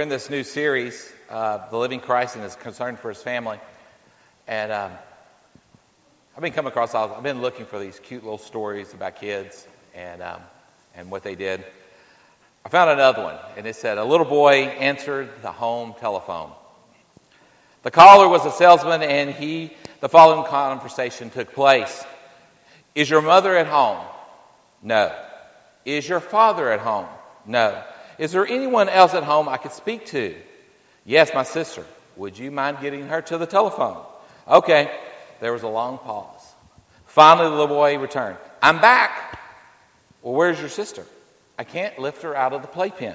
in this new series, The Living Christ and His Concern for His Family. And I've been looking for these cute little stories about kids and what they did. I found another one, and it said, a little boy answered the home telephone. The caller was a salesman, and the following conversation took place. Is your mother at home? No. Is your father at home? No. Is there anyone else at home I could speak to? Yes, my sister. Would you mind getting her to the telephone? Okay. There was a long pause. Finally, the little boy returned. I'm back. Well, where's your sister? I can't lift her out of the playpen.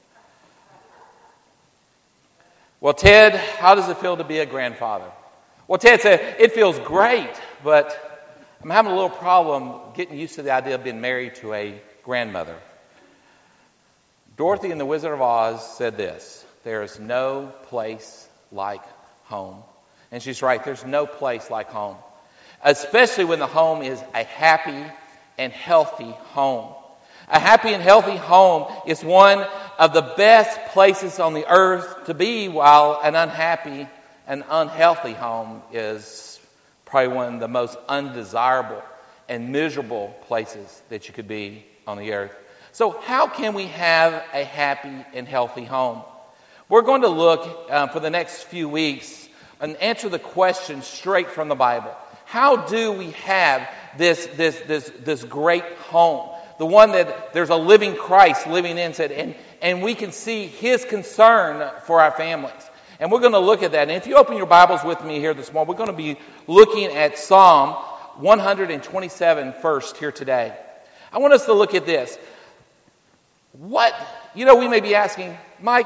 Well, Ted, how does it feel to be a grandfather? Well, Ted said, it feels great, but I'm having a little problem getting used to the idea of being married to a grandmother. Dorothy in The Wizard of Oz said this, there is no place like home. And she's right, there's no place like home. Especially when the home is a happy and healthy home. A happy and healthy home is one of the best places on the earth to be, while an unhappy and unhealthy home is probably one of the most undesirable and miserable places that you could be on the earth. So how can we have a happy and healthy home? We're going to look for the next few weeks and answer the question straight from the Bible. How do we have this great home? The one that there's a living Christ living in, and we can see His concern for our families. And we're going to look at that. And if you open your Bibles with me here this morning, we're going to be looking at Psalm 127 first here today. I want us to look at this. We may be asking, Mike,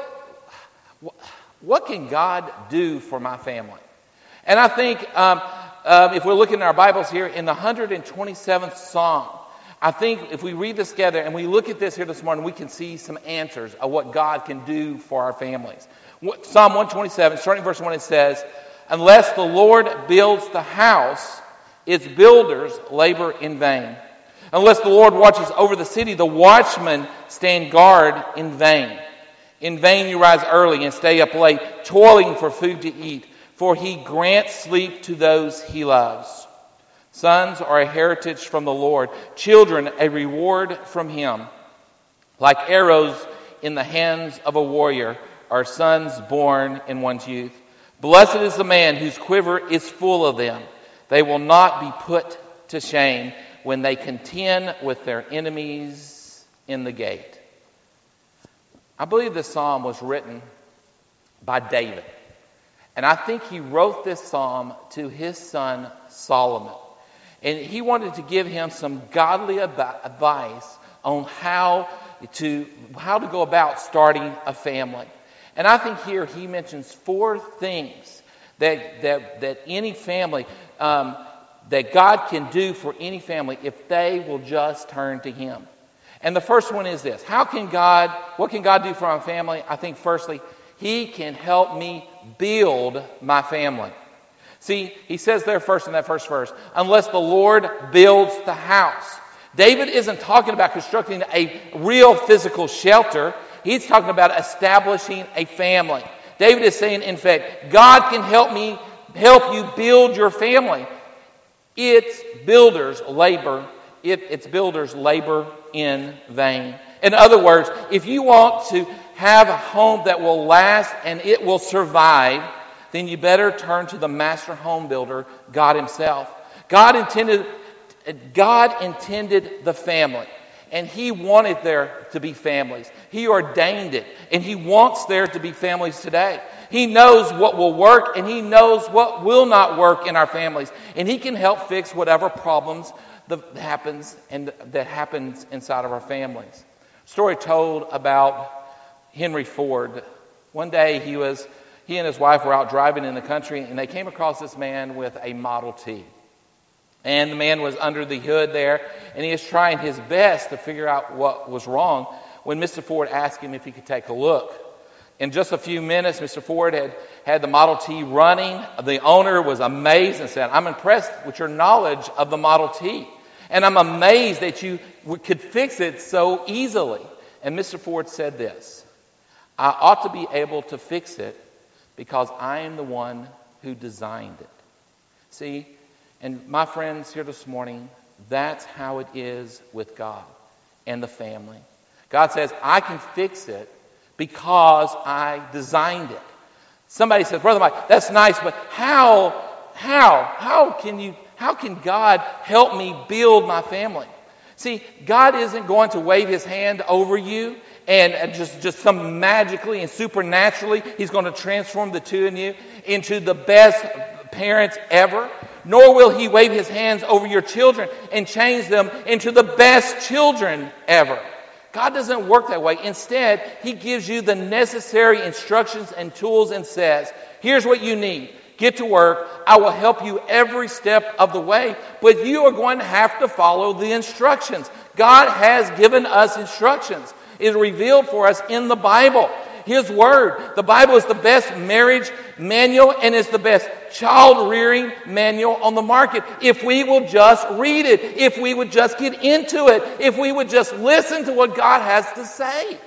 what can God do for my family? And I think if we're looking at our Bibles here, in the 127th Psalm, I think if we read this together and we look at this here this morning, we can see some answers of what God can do for our families. Psalm 127, starting verse 1, it says, unless the Lord builds the house, its builders labor in vain. Unless the Lord watches over the city, the watchmen stand guard in vain. In vain you rise early and stay up late, toiling for food to eat, for He grants sleep to those He loves. Sons are a heritage from the Lord, children a reward from Him. Like arrows in the hands of a warrior are sons born in one's youth. Blessed is the man whose quiver is full of them. They will not be put to shame when they contend with their enemies in the gate. I believe this psalm was written by David. And I think he wrote this psalm to his son Solomon. And he wanted to give him some godly advice on how to go about starting a family. And I think here he mentions 4 things that any family, that God can do for any family if they will just turn to Him. And the first one is this. What can God do for my family? I think firstly, He can help me build my family. See, he says there first in that first verse, unless the Lord builds the house. David isn't talking about constructing a real physical shelter. He's talking about establishing a family. David is saying, in fact, God can help you build your family. Its builders labor in vain. In other words, if you want to have a home that will last and it will survive, then you better turn to the master home builder, God Himself. God intended the family, and He wanted there to be families. He ordained it, and He wants there to be families today. He knows what will work, and He knows what will not work in our families. And He can help fix whatever problems that happens inside of our families. Story told about Henry Ford. One day he and his wife were out driving in the country, and they came across this man with a Model T. And the man was under the hood there, and he was trying his best to figure out what was wrong when Mr. Ford asked him if he could take a look. In just a few minutes, Mr. Ford had the Model T running. The owner was amazed and said, I'm impressed with your knowledge of the Model T. And I'm amazed that you could fix it so easily. And Mr. Ford said this, I ought to be able to fix it because I am the one who designed it. See, and my friends here this morning, that's how it is with God and the family. God says, I can fix it because I designed it. Somebody says, Brother Mike, that's nice, but how can God help me build my family? See, God isn't going to wave his hand over you and just some magically and supernaturally, he's going to transform the two of you into the best parents ever. Nor will he wave his hands over your children and change them into the best children ever. God doesn't work that way. Instead, he gives you the necessary instructions and tools and says, here's what you need. Get to work. I will help you every step of the way, but you are going to have to follow the instructions. God has given us instructions. It is revealed for us in the Bible. His Word. The Bible is the best marriage manual and is the best child-rearing manual on the market. If we will just read it, if we would just get into it, if we would just listen to what God has to say.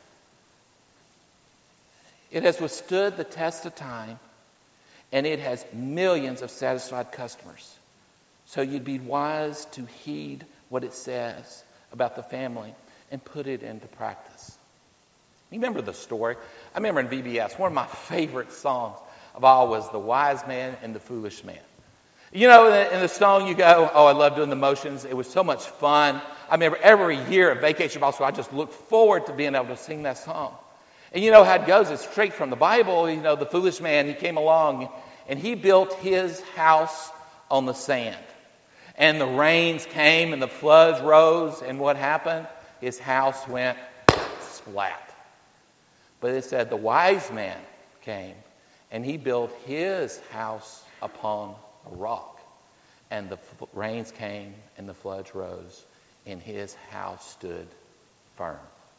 It has withstood the test of time, and it has millions of satisfied customers. So you'd be wise to heed what it says about the family and put it into practice. You remember the story? I remember in VBS, one of my favorite songs of all was The Wise Man and the Foolish Man. You know, in the song you go, oh, I love doing the motions. It was so much fun. I remember every year at Vacation Bible School, I just looked forward to being able to sing that song. And you know how it goes. It's straight from the Bible. You know, the foolish man, he came along and he built his house on the sand. And the rains came and the floods rose. And what happened? His house went splat. But it said the wise man came and he built his house upon a rock. And the rains came and the floods rose and his house stood firm.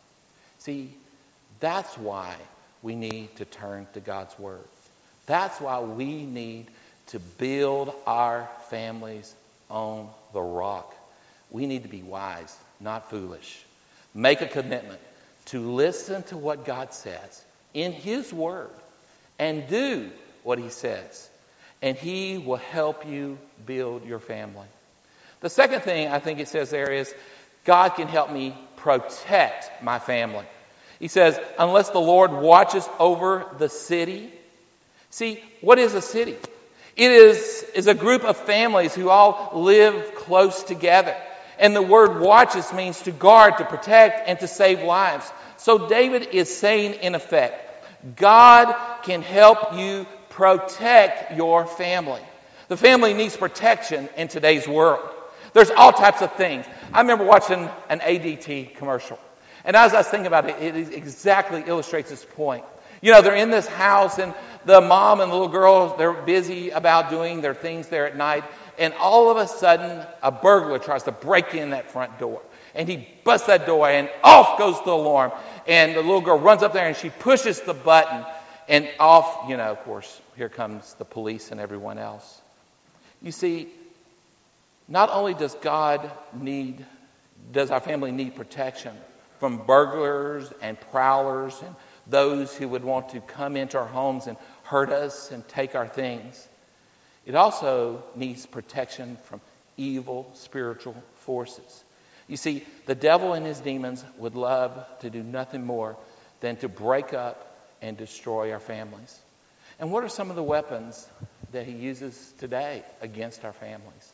See, that's why we need to turn to God's Word. That's why we need to build our families on the rock. We need to be wise, not foolish. Make a commitment to listen to what God says in His Word and do what He says. And He will help you build your family. The second thing I think it says there is, God can help me protect my family. He says, unless the Lord watches over the city. See, what is a city? It is a group of families who all live close together. And the word watches means to guard, to protect, and to save lives. So David is saying, in effect, God can help you protect your family. The family needs protection in today's world. There's all types of things. I remember watching an ADT commercial. And as I was thinking about it, it exactly illustrates this point. You know, they're in this house, and the mom and the little girl, they're busy about doing their things there at night. And all of a sudden, a burglar tries to break in that front door. And he busts that door, and off goes the alarm. And the little girl runs up there, and she pushes the button. And off, you know, of course, here comes the police and everyone else. You see, not only does our family need protection from burglars and prowlers and those who would want to come into our homes and hurt us and take our things, it also needs protection from evil spiritual forces. You see, the devil and his demons would love to do nothing more than to break up and destroy our families. And what are some of the weapons that he uses today against our families?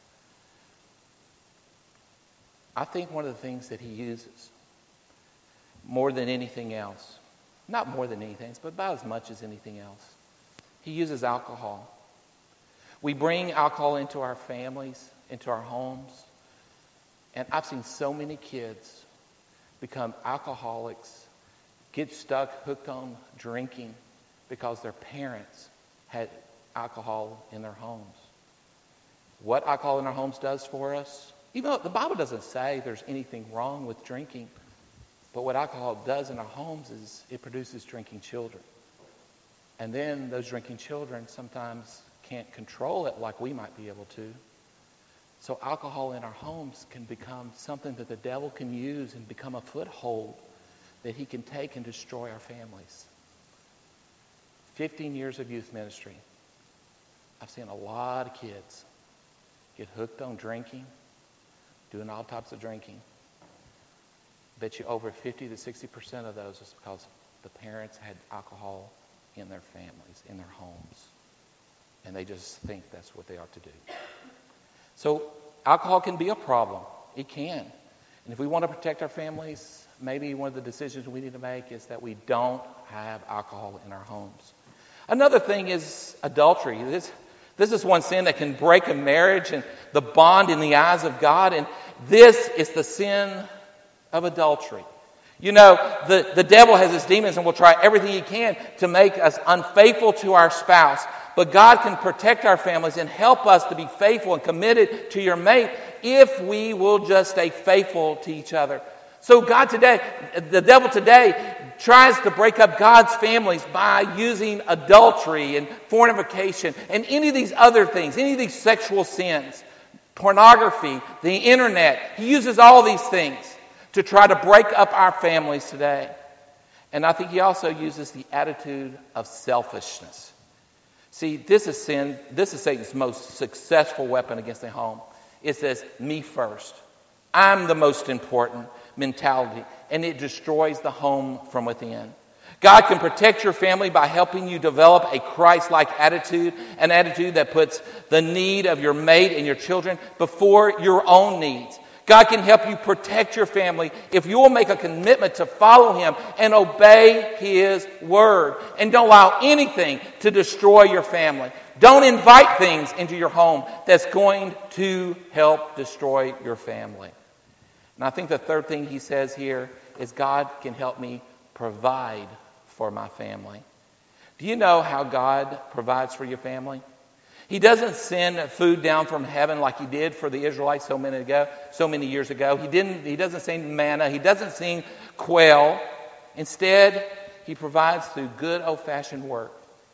I think one of the things that he uses more than anything else, not more than anything, but about as much as anything else, he uses alcohol. We bring alcohol into our families, into our homes, and I've seen so many kids become alcoholics, get stuck, hooked on drinking because their parents had alcohol in their homes. What alcohol in our homes does for us, even though the Bible doesn't say there's anything wrong with drinking, but what alcohol does in our homes is it produces drinking children. And then those drinking children sometimes can't control it like we might be able to. So alcohol in our homes can become something that the devil can use and become a foothold that he can take and destroy our families. 15 years of youth ministry, I've seen a lot of kids get hooked on drinking, doing all types of drinking. I bet you over 50 to 60% of those is because the parents had alcohol in their families, in their homes. And they just think that's what they ought to do. So alcohol can be a problem. It can. And if we want to protect our families, maybe one of the decisions we need to make is that we don't have alcohol in our homes. Another thing is adultery. This is one sin that can break a marriage and the bond in the eyes of God. And this is the sin of adultery. You know, the devil has his demons and will try everything he can to make us unfaithful to our spouse. But God can protect our families and help us to be faithful and committed to your mate if we will just stay faithful to each other. So the devil today tries to break up God's families by using adultery and fornication and any of these other things, any of these sexual sins, pornography, the internet. He uses all these things to try to break up our families today. And I think he also uses the attitude of selfishness. See, this is sin. This is Satan's most successful weapon against the home. It says, me first. I'm the most important mentality. And it destroys the home from within. God can protect your family by helping you develop a Christ-like attitude, an attitude that puts the need of your mate and your children before your own needs. God can help you protect your family if you will make a commitment to follow Him and obey His word. And don't allow anything to destroy your family. Don't invite things into your home that's going to help destroy your family. And I think the third thing he says here is God can help me provide for my family. Do you know how God provides for your family? He doesn't send food down from heaven like He did for the Israelites so many years ago. He doesn't send manna. He doesn't send quail. Instead, He provides through good old-fashioned work.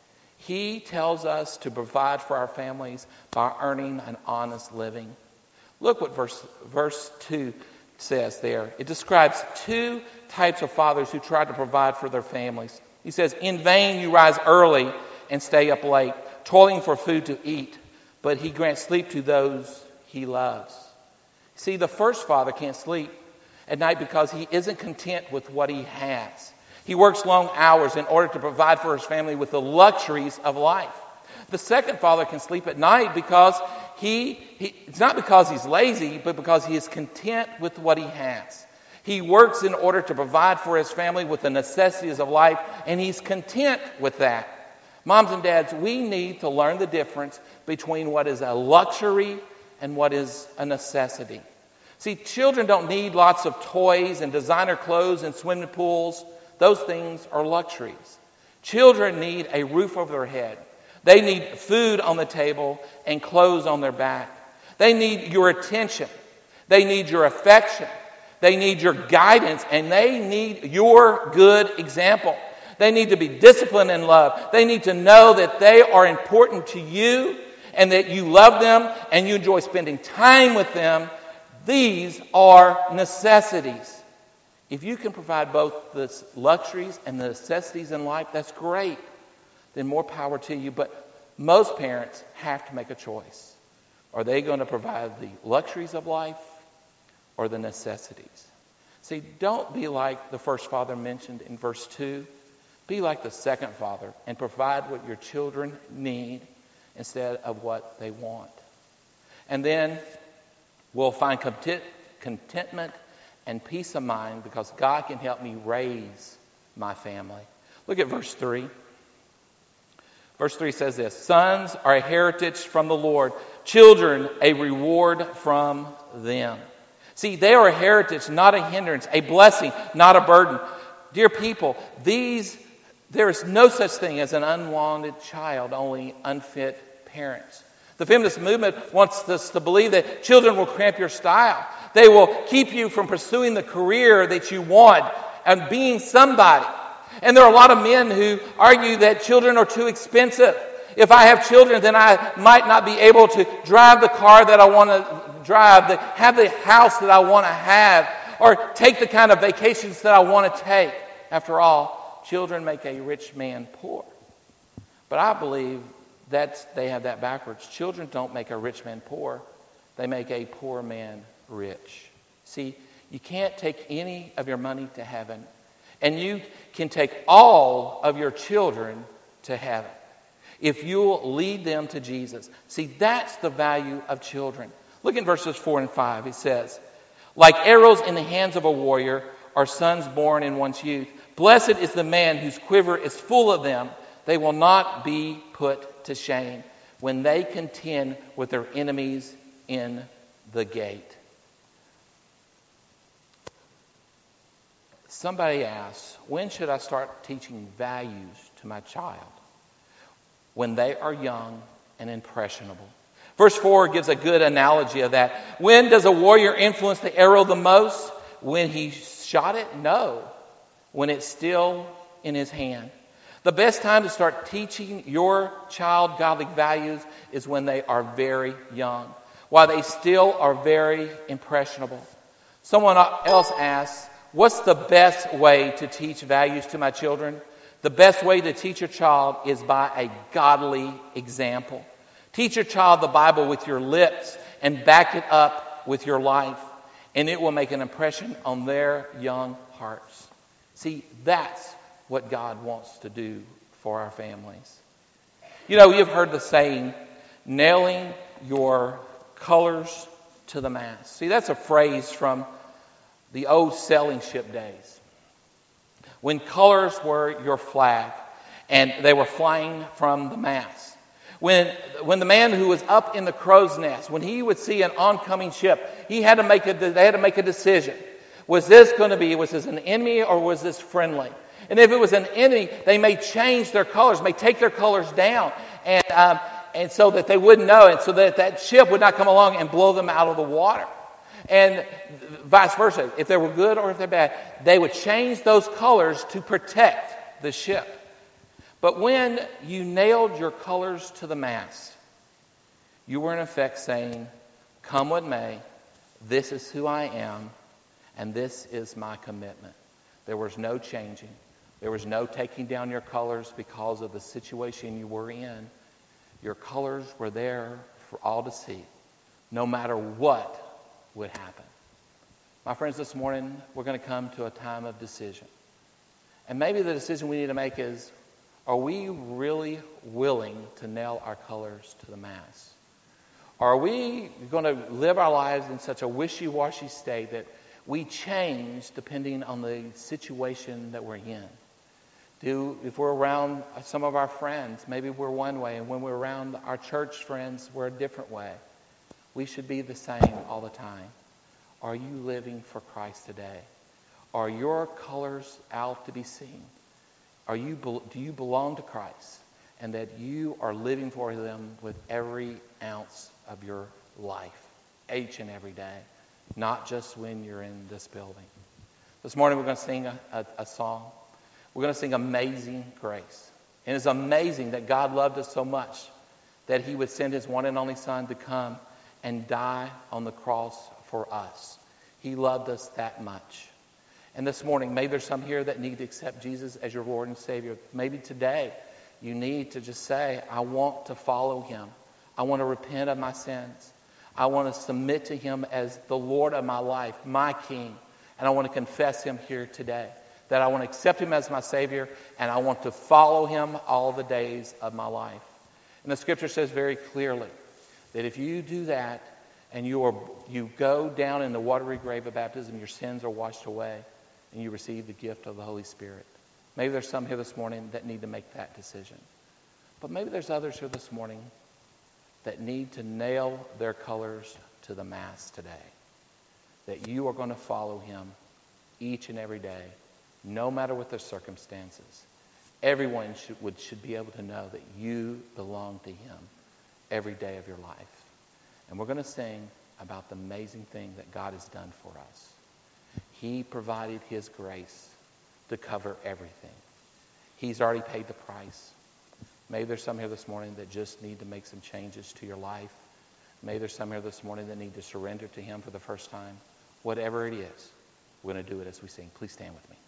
He tells us to provide for our families by earning an honest living. Look what verse 2 says there. It describes two types of fathers who try to provide for their families. He says, in vain you rise early and stay up late, toiling for food to eat, but He grants sleep to those He loves. See, the first father can't sleep at night because he isn't content with what he has. He works long hours in order to provide for his family with the luxuries of life. The second father can sleep at night because it's not because he's lazy, but because he is content with what he has. He works in order to provide for his family with the necessities of life, and he's content with that. Moms and dads, we need to learn the difference between what is a luxury and what is a necessity. See, children don't need lots of toys and designer clothes and swimming pools. Those things are luxuries. Children need a roof over their head. They need food on the table and clothes on their back. They need your attention. They need your affection. They need your guidance, and they need your good example. They need to be disciplined in love. They need to know that they are important to you and that you love them and you enjoy spending time with them. These are necessities. If you can provide both the luxuries and the necessities in life, that's great. Then more power to you. But most parents have to make a choice. Are they going to provide the luxuries of life or the necessities? See, don't be like the first father mentioned in verse 2. Be like the second father and provide what your children need instead of what they want. And then we'll find contentment and peace of mind because God can help me raise my family. Look at verse 3. Verse 3 says this, sons are a heritage from the Lord, children a reward from them. See, they are a heritage, not a hindrance, a blessing, not a burden. Dear people, there is no such thing as an unwanted child, only unfit parents. The feminist movement wants us to believe that children will cramp your style. They will keep you from pursuing the career that you want and being somebody. And there are a lot of men who argue that children are too expensive. If I have children, then I might not be able to drive the car that I want to drive, have the house that I want to have, or take the kind of vacations that I want to take. After all, children make a rich man poor. But I believe that they have that backwards. Children don't make a rich man poor. They make a poor man rich. See, you can't take any of your money to heaven, and you can take all of your children to heaven if you'll lead them to Jesus. See, that's the value of children. Look in verses 4 and 5. It says, like arrows in the hands of a warrior are sons born in one's youth. Blessed is the man whose quiver is full of them. They will not be put to shame when they contend with their enemies in the gate. Somebody asks, when should I start teaching values to my child? When they are young and impressionable. Verse 4 gives a good analogy of that. When does a warrior influence the arrow the most? When he shot it? No. When it's still in his hand. The best time to start teaching your child godly values is when they are very young, while they still are very impressionable. Someone else asks, what's the best way to teach values to my children? The best way to teach your child is by a godly example. Teach your child the Bible with your lips and back it up with your life, and it will make an impression on their young hearts. See, that's what God wants to do for our families. You know, you've heard the saying, nailing your colors to the mast. See, that's a phrase from the old sailing ship days, when colors were your flag and they were flying from the mast. When the man who was up in the crow's nest, when he would see an oncoming ship, they had to make a decision. Was this an enemy or was this friendly? And if it was an enemy, they may change their colors, may take their colors down, and so that they wouldn't know, and so that ship would not come along and blow them out of the water. And vice versa, if they were good or if they're bad, they would change those colors to protect the ship. But when you nailed your colors to the mast, you were in effect saying, come what may, this is who I am, and this is my commitment. There was no changing. There was no taking down your colors because of the situation you were in. Your colors were there for all to see, no matter what would happen. My friends, this morning, we're going to come to a time of decision. And maybe the decision we need to make is, are we really willing to nail our colors to the mast? Are we going to live our lives in such a wishy-washy state that we change depending on the situation that we're in? If we're around some of our friends, maybe we're one way, and when we're around our church friends, we're a different way. We should be the same all the time. Are you living for Christ today? Are your colors out to be seen? Do you belong to Christ, and that you are living for Him with every ounce of your life, each and every day, not just when you're in this building? This morning we're going to sing a song. We're going to sing Amazing Grace. And it's amazing that God loved us so much that He would send His one and only Son to come and die on the cross for us. He loved us that much. And this morning, maybe there's some here that need to accept Jesus as your Lord and Savior. Maybe today you need to just say, I want to follow Him. I want to repent of my sins. I want to submit to Him as the Lord of my life, my King. And I want to confess Him here today. That I want to accept Him as my Savior, and I want to follow Him all the days of my life. And the Scripture says very clearly that if you do that and you go down in the watery grave of baptism, your sins are washed away, and you receive the gift of the Holy Spirit. Maybe there's some here this morning that need to make that decision. But maybe there's others here this morning that need to nail their colors to the mast today. That you are going to follow Him each and every day, no matter what their circumstances. Everyone should be able to know that you belong to Him every day of your life. And we're going to sing about the amazing thing that God has done for us. He provided His grace to cover everything. He's already paid the price. Maybe there's some here this morning that just need to make some changes to your life. Maybe there's some here this morning that need to surrender to Him for the first time. Whatever it is, we're going to do it as we sing. Please stand with me.